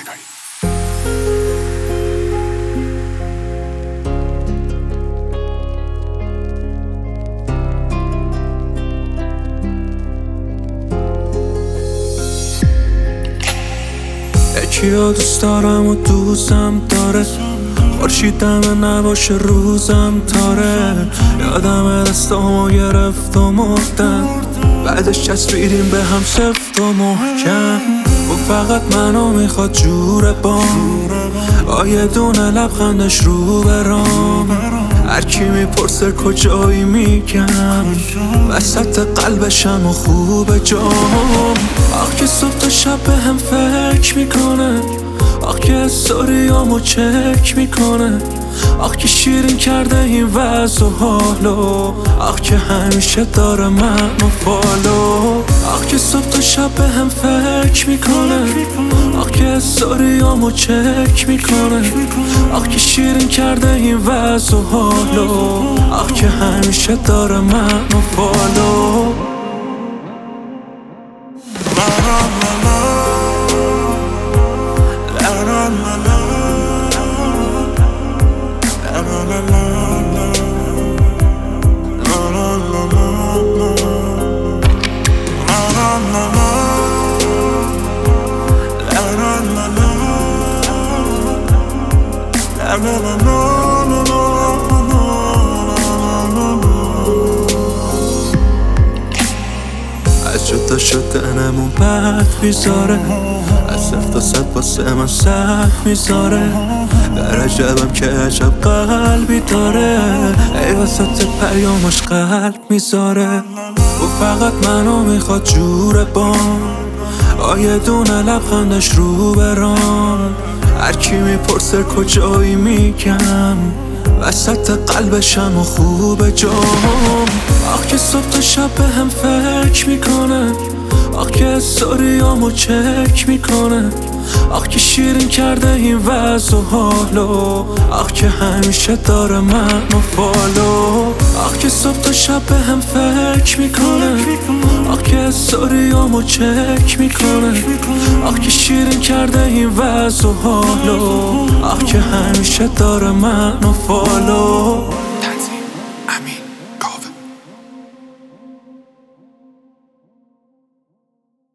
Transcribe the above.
یکی‌ها دوست دارم و دوستم داره، خورشید دمه نباشه روزم تاره. یادم دستامو گرفت و مردم، بعدش چسبیدیم به هم سفت و محکم. و فقط منو میخواد جور بام، با یه دونه لبخندش رو برام. هرکی میپرسه کجایی میگم، وسط قلبشم و خوب جام. آخ که صبح تا شب به هم فکر میکنه، آخ که استوریامو چک میکنه. آخ که شیرین کرده این وضع و حالو، آخ که همیشه داره منو فالو. آخ که صبح تا شب به هم فکر میکنه، آخ که استوریامو چک میکنه. آخ که شیرین کرده این وضع و حالو، آخ که همیشه داره منو فالو. از جدا شدنمون بد بیزاره، از 0 تا 100 واسه من سخت میذاره. در عجبم که عجب قلبی داره، ای وسط پیامش قلب میذاره. و فقط منو میخواد جور بام، با یه دونه لبخندش رو برام. هرکی میپرسه کجایی میگم، وسط قلبشم و خوب جام. آخ که صبح تا شب به هم فکر میکنه، آخ که استوریامو چک میکنه. آخ که شیرین کرده این وضع و حالو، آخ که همیشه داره منو فالو. آخ که صبح تا شب به هم فکر میکنه، آخ که استوریامو چک میکنه. آخ که شیرین کرده این وضع و حالو، آخ که همیشه داره منو فالو.